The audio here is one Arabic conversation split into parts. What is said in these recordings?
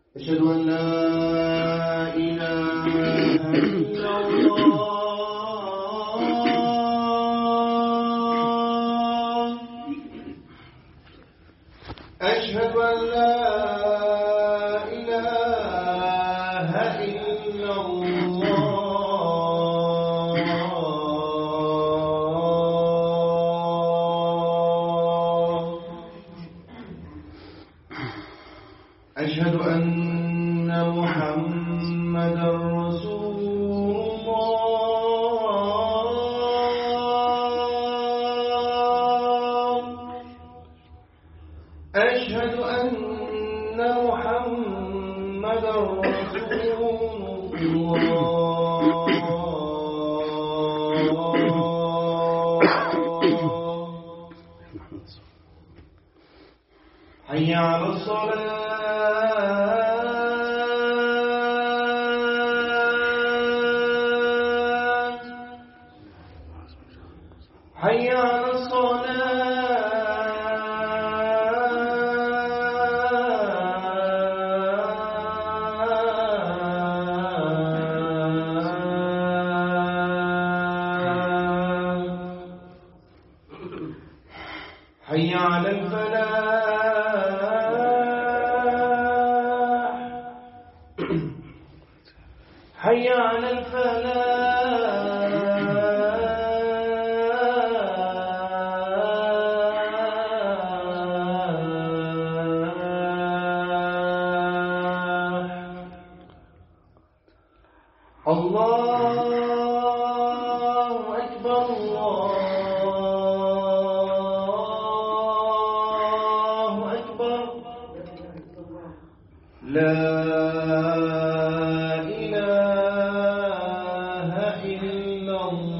أشهد أن لا إله إلا الله. أشهد أن لا إله إلا الله. أشهد أن محمدا رسول الله. أشهد أن محمدا رسول الله. حي على الصلاة. حي على الصلاة. حي على الفلاح. حي على الفلاح. الله أكبر. الله أكبر. لا إله إلا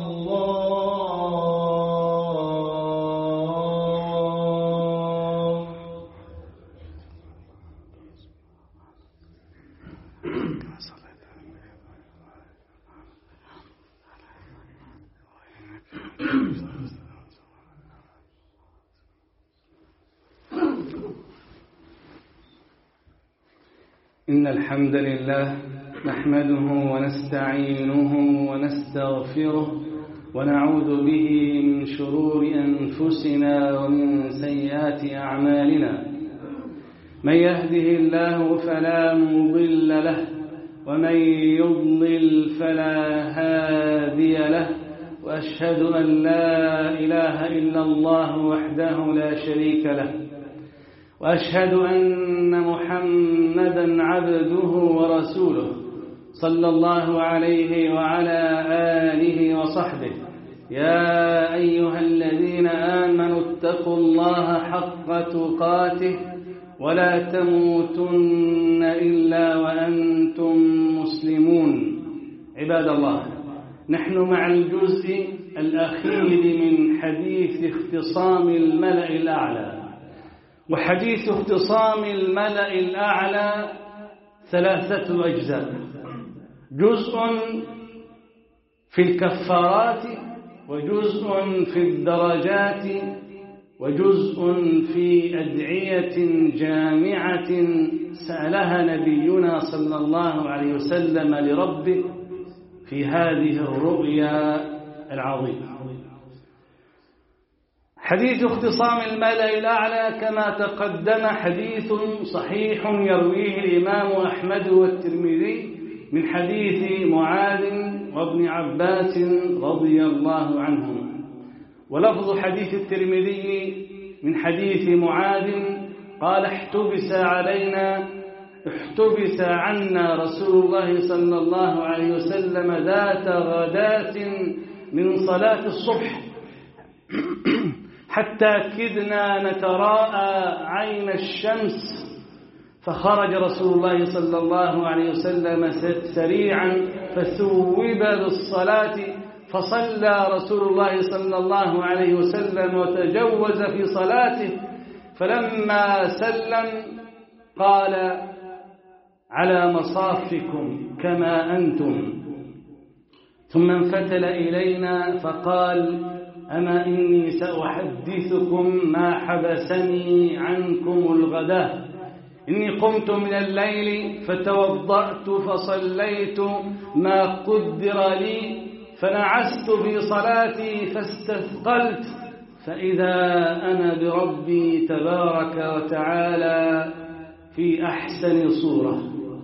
الله. إن الحمد لله نحمده ونستعينه ونستغفره ونعوذ به من شرور أنفسنا ومن سيئات أعمالنا. من يهده الله فلا مضل له ومن يضلل فلا هادي له، وأشهد أن لا إله إلا الله وحده لا شريك له، وأشهد أن محمدا عبده ورسوله صلى الله عليه وعلى آله وصحبه. يا أيها الذين آمنوا اتقوا الله حق تقاته ولا تموتن إلا وأنتم مسلمون. عباد الله، نحن مع الجزء الأخير من حديث اختصام الملأ الأعلى. وحديث اختصام الملأ الأعلى 3 أجزاء: جزء في الكفارات، وجزء في الدرجات، وجزء في أدعية جامعة سألها نبينا صلى الله عليه وسلم لربه في هذه الرؤيا العظيمة. حديث اختصام الملأ الأعلى كما تقدم حديث صحيح يرويه الإمام أحمد والترمذي من حديث معاذ وابن عباس رضي الله عنهما. ولفظ حديث الترمذي من حديث معاذ قال: احتبس عنا رسول الله صلى الله عليه وسلم ذات غداة من صلاة الصبح حتى كدنا نتراءى عين الشمس، فخرج رسول الله صلى الله عليه وسلم سريعا فثوب بالصلاة، فصلى رسول الله صلى الله عليه وسلم وتجوز في صلاته، فلما سلم قال: على مصافكم كما أنتم. ثم انفتل إلينا فقال: أما إني سأحدثكم ما حبسني عنكم الغداء، إني قمت من الليل فتوضأت فصليت ما قدر لي فنعست في صلاتي فاستثقلت فإذا أنا بربي تبارك وتعالى في أحسن صورة.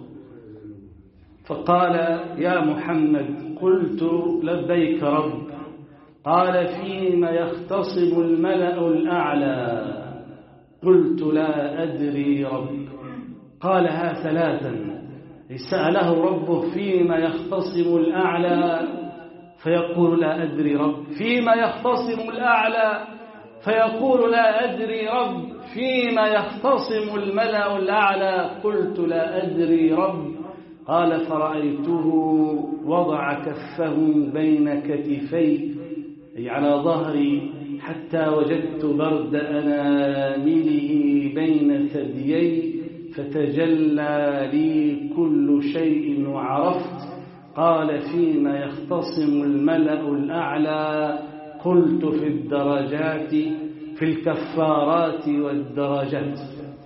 فقال: يا محمد. قلت: لبيك رب. قال: فيما يختصم الملأ الأعلى. قلت: لا أدري رب. قالها ثلاثا. سأله ربه فيما يختصم الأعلى فيقول: لا أدري رب. فيما يختصم الأعلى فيقول: لا أدري رب. فيما يختصم الملأ الأعلى قلت: لا أدري رب. قال: فرأيته وضع كفه بين كتفي أي على ظهري حتى وجدت برد أنامله بين ثديي فتجلى لي كل شيء وعرفت. قال: فيما يختصم الملأ الأعلى قلت: في الدرجات، في الكفارات والدرجات.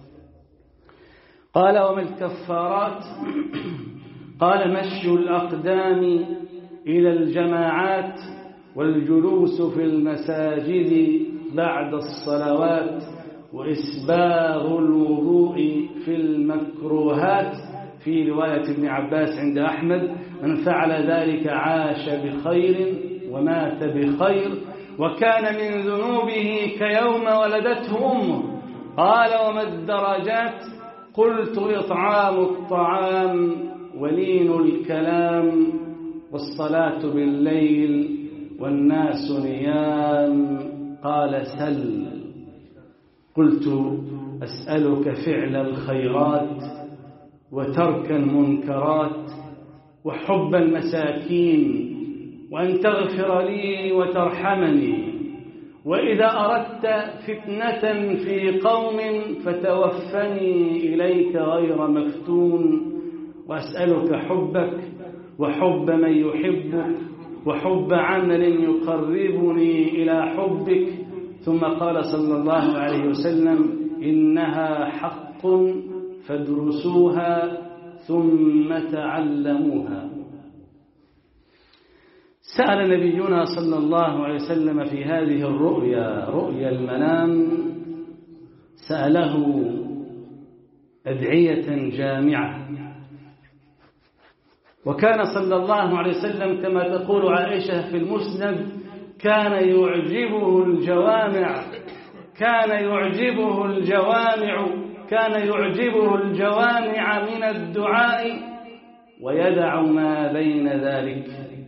قال: وما الكفارات؟ قال: مشي الأقدام إلى الجماعات والجلوس في المساجد بعد الصلوات وإسباغ الوضوء في المكروهات. في رواية ابن عباس عند أحمد: من فعل ذلك عاش بخير ومات بخير وكان من ذنوبه كيوم ولدته أمه. قال: وما الدرجات؟ قلت: إطعام الطعام ولين الكلام والصلاة بالليل والناس نيام. قال: سل. قلت: أسألك فعل الخيرات وترك المنكرات وحب المساكين وأن تغفر لي وترحمني، وإذا أردت فتنة في قوم فتوفني إليك غير مفتون، وأسألك حبك وحب من يحبك وحب عمل يقربني إلى حبك. ثم قال صلى الله عليه وسلم: إنها حق فادرسوها ثم تعلموها. سأل نبينا صلى الله عليه وسلم في هذه الرؤيا، رؤيا المنام، سأله أدعية جامعة. وكان صلى الله عليه وسلم كما تقول عائشة في المسند: كان يعجبه الجوامع من الدعاء ويدع ما بين ذلك.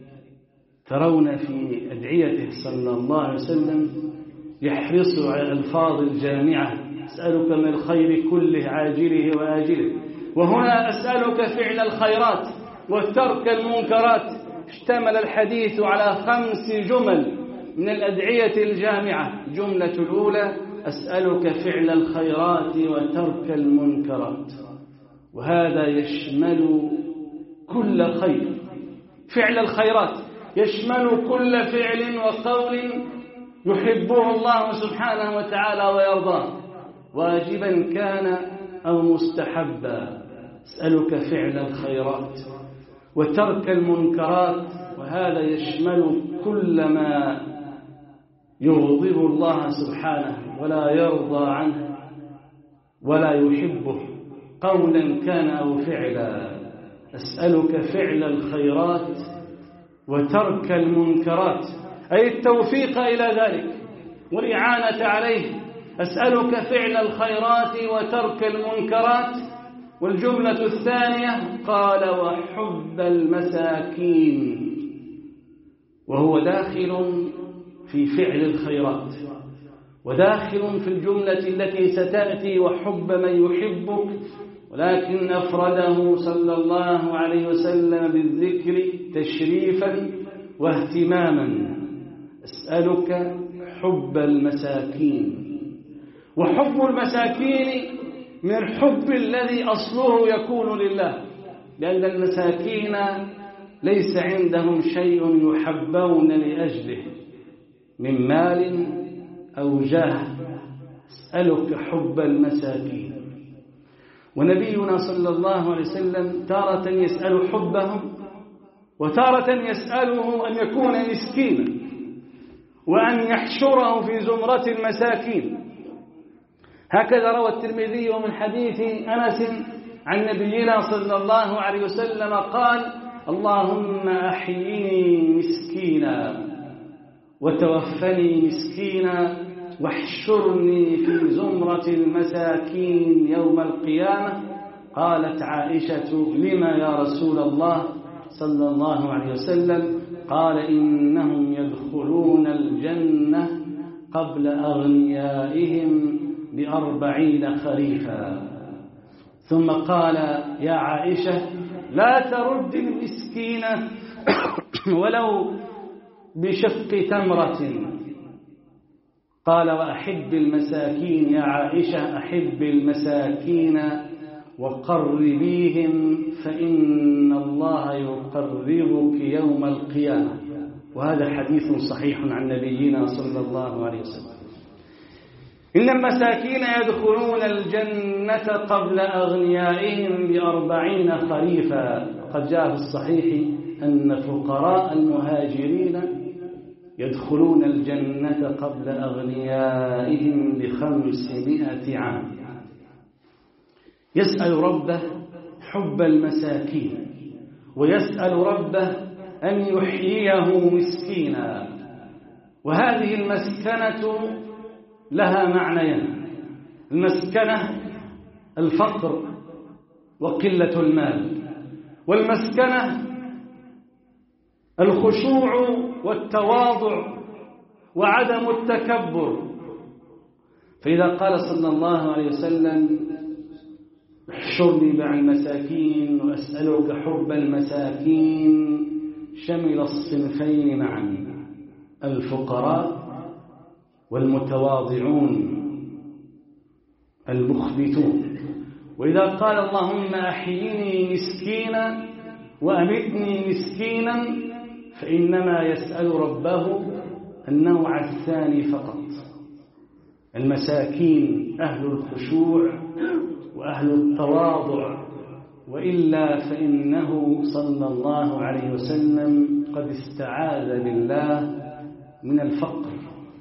ترون في أدعيته صلى الله عليه وسلم يحرص على الألفاظ الجامعة: أسألك من الخير كله عاجله وآجله. وهنا أسألك فعل الخيرات وترك المنكرات. اشتمل الحديث على 5 جمل من الأدعية الجامعة. الجملة الأولى: أسألك فعل الخيرات وترك المنكرات، وهذا يشمل كل خير. فعل الخيرات يشمل كل فعل وقول يحبه الله سبحانه وتعالى ويرضاه، واجبا كان أو مستحبا. أسألك فعل الخيرات وترك المنكرات، وهذا يشمل كل ما يغضب الله سبحانه ولا يرضى عنه ولا يحبه قولا كان أو فعلا. أسألك فعل الخيرات وترك المنكرات، أي التوفيق إلى ذلك والإعانة عليه. أسألك فعل الخيرات وترك المنكرات. والجملة الثانية قال: وحب المساكين، وهو داخل في فعل الخيرات وداخل في الجملة التي ستأتي: وحب من يحبك، ولكن أفرده صلى الله عليه وسلم بالذكر تشريفا واهتماما. أسألك حب المساكين. وحب المساكين من الحب الذي أصله يكون لله، لأن المساكين ليس عندهم شيء يحبون لأجله من مال أو جاه. أسألك حب المساكين. ونبينا صلى الله عليه وسلم تارة يسأل حبهم وتارة يسأله أن يكون مسكينا وأن يحشره في زمرة المساكين. هكذا روى الترمذي من حديث أنس عن نبينا صلى الله عليه وسلم قال: اللهم أحيني مسكينا وتوفني مسكينا واحشرني في زمرة المساكين يوم القيامة. قالت عائشة: لما يا رسول الله صلى الله عليه وسلم؟ قال: إنهم يدخلون الجنة قبل أغنيائهم ب40 خريفا. ثم قال: يا عائشة لا ترد المسكين ولو بشق تمرة. قال: وأحب المساكين يا عائشة، أحب المساكين وقربيهم فإن الله يقربك يوم القيامة. وهذا حديث صحيح عن نبينا صلى الله عليه وسلم. إن المساكين يدخلون الجنة قبل أغنيائهم ب40 خريفا. قد جاء في الصحيح أن فقراء المهاجرين يدخلون الجنة قبل أغنيائهم ب500 عام. يسأل ربه حب المساكين ويسأل ربه أن يحييه مسكينا. وهذه المسكنة لها معنيين: المسكنة الفقر وقلة المال، والمسكنة الخشوع والتواضع وعدم التكبر. فإذا قال صلى الله عليه وسلم: احشرني مع المساكين وأسألك حب المساكين، شمل الصنفين معا: الفقراء والمتواضعون المخبتون. وإذا قال: اللهم أحييني مسكينا وأمتني مسكينا، فإنما يسأل ربه النوع الثاني فقط: المساكين أهل الخشوع وأهل التواضع، وإلا فإنه صلى الله عليه وسلم قد استعاذ بالله من الفقر.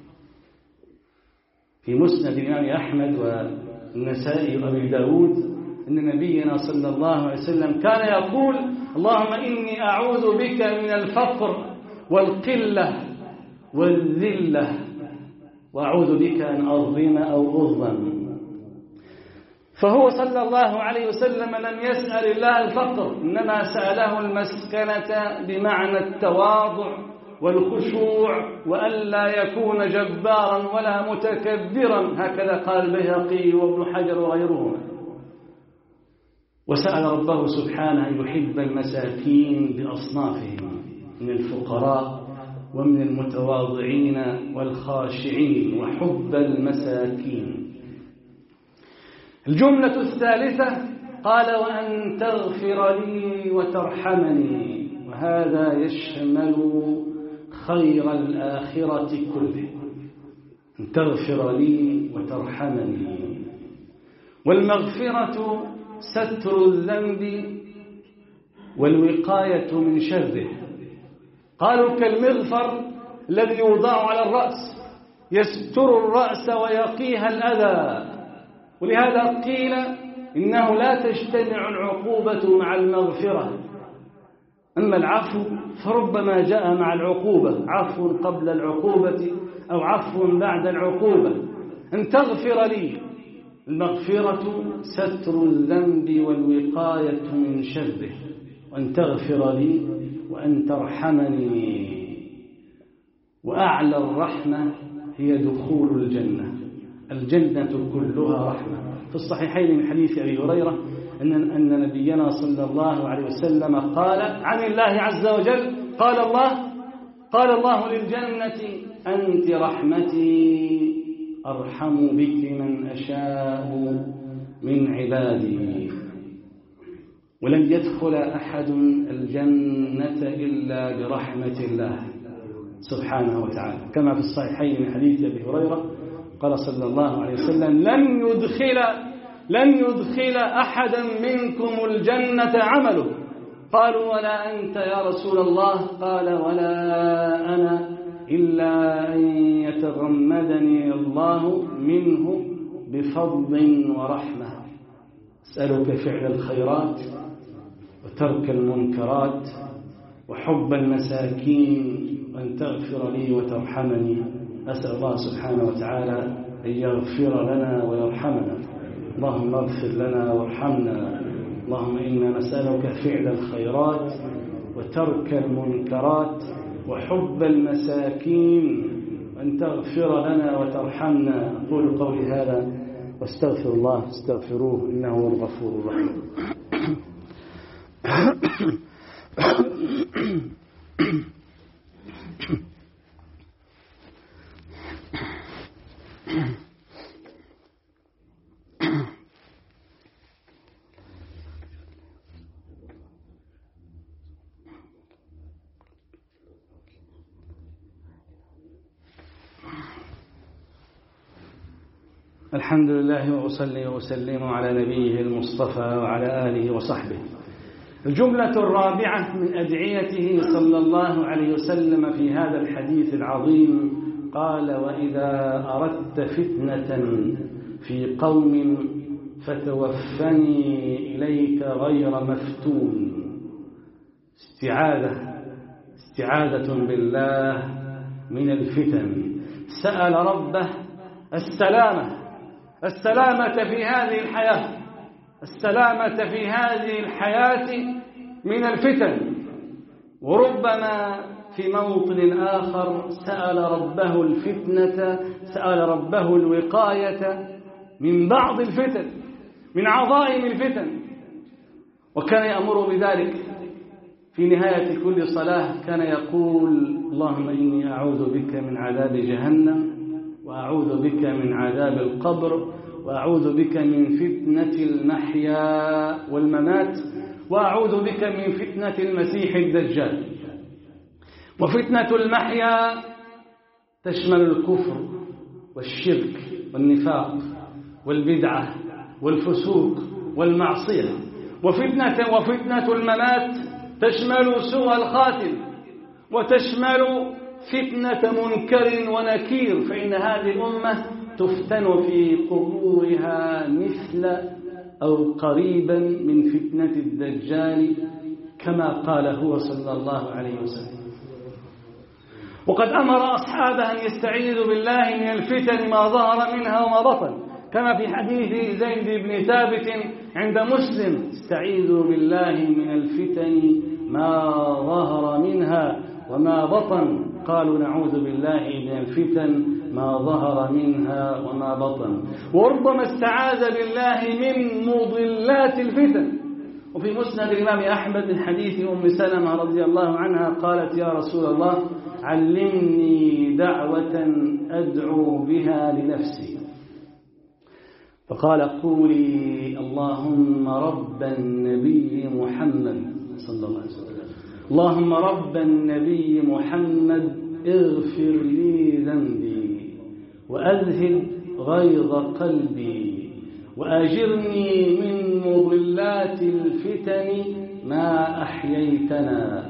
في مسند الإمام أحمد والنسائي وأبي داود أن نبينا صلى الله عليه وسلم كان يقول: اللهم إني أعوذ بك من الفقر والقلة والذلة، وأعوذ بك أن أظلم أو أظلم. فهو صلى الله عليه وسلم لم يسأل الله الفقر، إنما سأله المسكنة بمعنى التواضع والخشوع، وألا يكون جبارا ولا متكبرا. هكذا قال البيهقي وابن حجر وغيرهما. وسأل ربه سبحانه أن يحب المساكين بأصنافهم من الفقراء ومن المتواضعين والخاشعين، وحب المساكين. الجملة الثالثة قال: وأن تغفر لي وترحمني. وهذا يشمل خير الآخرة كله: أن تغفر لي وترحمني. والمغفرة ستر الذنب والوقاية من شره. قالوا: كالمغفر الذي يوضع على الرأس يستر الرأس ويقيها الأذى. ولهذا قيل إنه لا تجتمع العقوبة مع المغفرة. أما العفو فربما جاء مع العقوبة، عفو قبل العقوبة أو عفو بعد العقوبة. أن تغفر لي، المغفرة ستر الذنب والوقاية من شره. وأن تغفر لي وأن ترحمني. وأعلى الرحمة هي دخول الجنة. الجنة كلها رحمة. في الصحيحين من حديث أبي هريرة أن نبينا صلى الله عليه وسلم قال عن الله عز وجل: قال الله للجنة: أنت رحمتي أرحم بك من أشاء من عبادي. ولن يدخل أحد الجنة إلا برحمة الله سبحانه وتعالى، كما في الصحيحين من حديث أبي هريرة قال صلى الله عليه وسلم: لن يدخل لن يدخل أحدا منكم الجنة عمله. قالوا ولا أنت يا رسول الله؟ قال ولا أنا إلا أن يتغمدني الله منه بفضل ورحمة. أسألك فعل الخيرات وترك المنكرات وحب المساكين وأن تغفر لي وترحمني. أسأل الله سبحانه وتعالى أن يغفر لنا ويرحمنا. اللهم اغفر لنا وارحمنا. اللهم إنا نسألك فعل الخيرات وترك المنكرات وحب المساكين وأن تغفر لنا وترحمنا. أقول قولي هذا واستغفر الله، استغفروه إنه هو الغفور الرحيم. الحمد لله وأصلي وأسلم على نبيه المصطفى وعلى آله وصحبه. الجملة الرابعة من أدعيته صلى الله عليه وسلم في هذا الحديث العظيم قال وإذا أردت فتنة في قوم فتوفني إليك غير مفتون. استعاذة بالله من الفتن. سأل ربه السلامة في هذه الحياة، السلامة في هذه الحياة من الفتن. وربما في موطن آخر سأل ربه الفتنة، سأل ربه الوقاية من بعض الفتن، من عظائم الفتن، وكان يأمر بذلك في نهاية كل صلاة. كان يقول اللهم إني أعوذ بك من عذاب جهنم، وأعوذ بك من عذاب القبر، وأعوذ بك من فتنة المحيا والممات، وأعوذ بك من فتنة المسيح الدجال. وفتنة المحيا تشمل الكفر والشرك والنفاق والبدعة والفسوق والمعصية. وفتنة الممات تشمل سوء الخاتم، وتشمل فتنة منكر ونكير، فإن هذه الأمة تفتن في قبورها مثل أو قريبا من فتنة الدجال كما قال هو صلى الله عليه وسلم. وقد أمر أصحابه أن يستعيذوا بالله من الفتن ما ظهر منها وما بطن، كما في حديث زيد بن ثابت عند مسلم استعيذوا بالله من الفتن ما ظهر منها وما بطن. قالوا نعوذ بالله من الفتن ما ظهر منها وما بطن. وربما استعاذ بالله من مضلات الفتن. وفي مسند الإمام أحمد من حديث أم سلمة رضي الله عنها قالت يا رسول الله علمني دعوة أدعو بها لنفسي. فقال قولي اللهم رب النبي محمد صلى الله عليه وسلم، اللهم رب النبي محمد اغفر لي ذنبي وأذهب غيظ قلبي وأجرني من مضلات الفتن ما أحييتنا.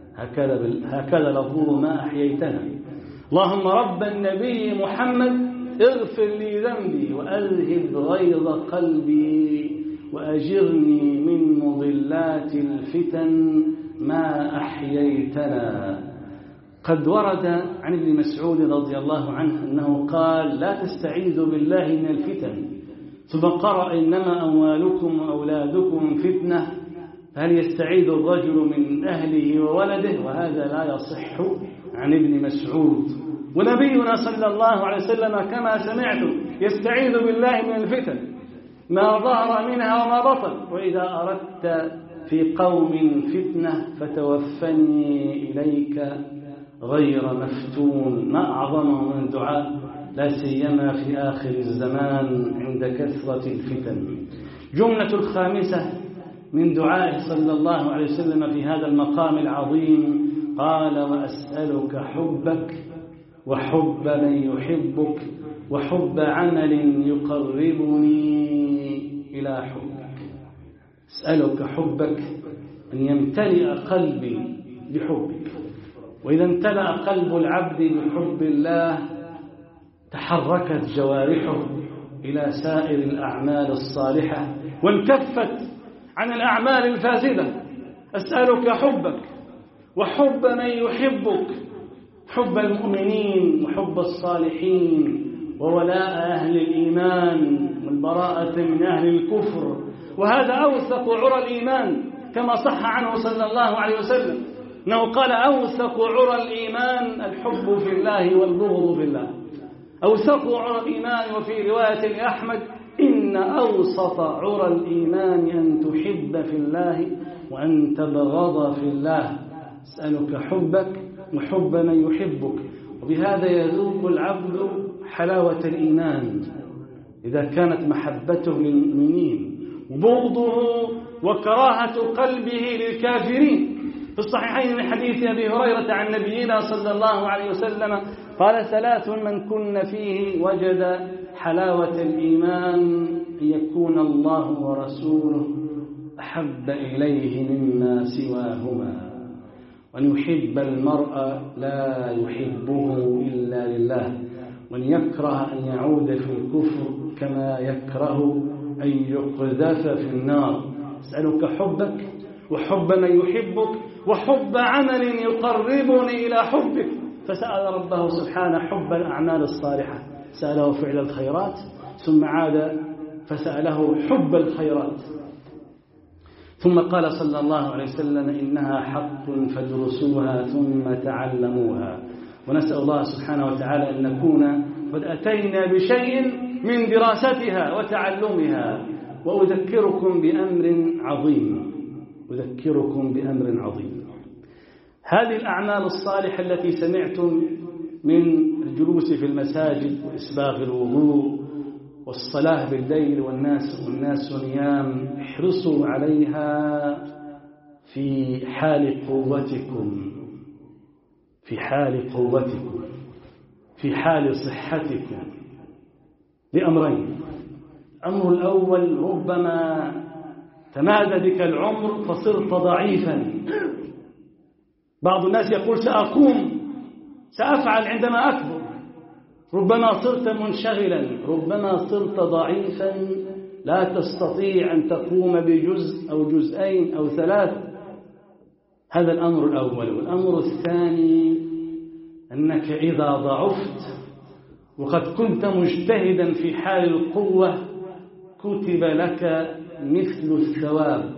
هكذا لفظه ما أحييتنا. اللهم رب النبي محمد اغفر لي ذنبي وأذهب غيظ قلبي وأجرني من مضلات الفتن ما أحييتنا. قد ورد عن ابن مسعود رضي الله عنه أنه قال لا تستعيذوا بالله من الفتن، ثم قرأ إنما أموالكم وأولادكم فتنة، فهل يستعيذ الرجل من أهله وولده؟ وهذا لا يصح عن ابن مسعود. ونبينا صلى الله عليه وسلم كما سمعتم يستعيذ بالله من الفتن ما ظهر منها وما بطن. وإذا أردت في قوم فتنة فتوفني إليك غير مفتون. ما أعظمه من الدعاء، لا سيما في آخر الزمان عند كثرة الفتن. جملة الخامسة من دعائه صلى الله عليه وسلم في هذا المقام العظيم قال وأسألك حبك وحب من يحبك وحب عمل يقربني إلى حبك. أسألك حبك أن يمتلئ قلبي بحبك. وإذا امتلأ قلب العبد بحب الله تحركت جوارحه إلى سائر الأعمال الصالحة وانكفت عن الأعمال الفاسدة. أسألك حبك وحب من يحبك، حب المؤمنين وحب الصالحين وولاء أهل الإيمان والبراءة من أهل الكفر. وهذا أوثق عرى الإيمان كما صح عنه صلى الله عليه وسلم أنه قال أوثق عرى الإيمان الحب في الله والبغض في الله. أوثق عرى الإيمان. وفي رواية لأحمد إن أوسط عرى الإيمان أن تحب في الله وأن تبغض في الله. أسألك حبك وحب من يحبك. وبهذا يذوق العبد حلاوة الإيمان إذا كانت محبته للمؤمنين وبغضه وكراهة قلبه للكافرين. في الصحيحين من حديث أبي هريرة عن نبينا صلى الله عليه وسلم قال 3 من كن فيه وجد حلاوة الإيمان أن يكون الله ورسوله أحب إليه مما سواهما وأن يحب المرء لا يحبه إلا لله وأن يكره أن يعود في الكفر كما يكره أن يقذف في النار. أسألك حبك وحب من يحبك وحب عمل يقربني إلى حبك. فسأل ربه سبحانه حب الأعمال الصالحة، سأله فعل الخيرات ثم عاد فسأله حب الخيرات. ثم قال صلى الله عليه وسلم إنها حق فادرسوها ثم تعلموها. ونسأل الله سبحانه وتعالى أن نكون قد أتينا بشيء من دراستها وتعلمها. وأذكركم بأمر عظيم، أذكركم بأمر عظيم. هذه الأعمال الصالحة التي سمعتم من الجلوس في المساجد وإسباغ الوضوء والصلاة بالليل والناس نيام، احرصوا عليها في حال قوتكم، في حال قوتكم، في حال صحتكم، لأمرين. الأمر الأول ربما تمادى بك العمر فصرت ضعيفا. بعض الناس يقول سأقوم سأفعل عندما أكبر. ربما صرت منشغلا، ربما صرت ضعيفا لا تستطيع أن تقوم بجزء أو جزئين أو 3. هذا الأمر الأول. والأمر الثاني أنك إذا ضعفت وقد كنت مجتهدا في حال القوة كتب لك مثل الثواب.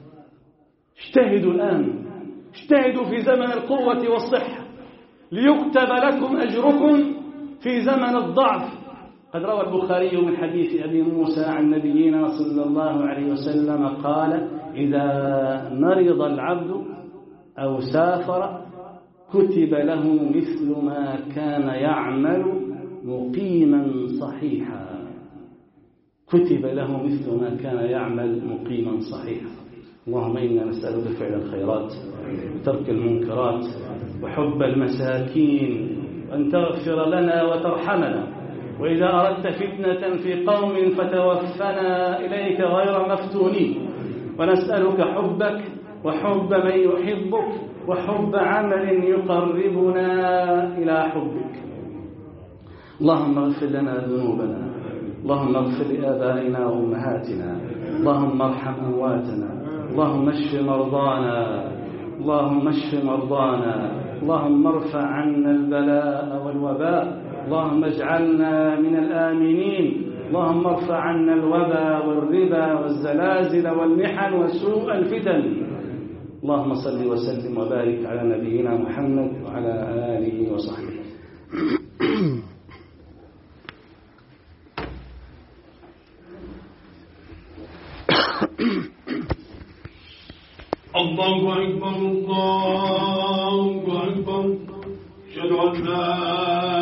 اجتهدوا الآن، اجتهدوا في زمن القوة والصحة ليكتب لكم أجركم في زمن الضعف. قد روى البخاري من حديث أبي موسى عن نبينا صلى الله عليه وسلم قال إذا مرض العبد أو سافر كتب له مثل ما كان يعمل مقيما صحيحا. كتب له مثل ما كان يعمل مقيما صحيحا. اللهم إنا نسألك فعل الخيرات وترك المنكرات وحب المساكين وأن تغفر لنا وترحمنا. وإذا أردت فتنة في قوم فتوفنا إليك غير مفتونين. ونسألك حبك وحب من يحبك وحب عمل يقربنا إلى حبك. اللهم اغفر لنا ذنوبنا، اللهم اغفر لآبائنا وأمهاتنا، اللهم ارحم أمواتنا، اللهم اشف مرضانا، اللهم اشف مرضانا، اللهم ارفع عنا البلاء والوباء، اللهم اجعلنا من الآمنين، اللهم ارفع عنا الوباء والربا والزلازل والمحن وسوء الفتن. اللهم صل وسلم وبارك على نبينا محمد وعلى آله وصحبه. الله أكبر الله أكبر. أشهد أن لا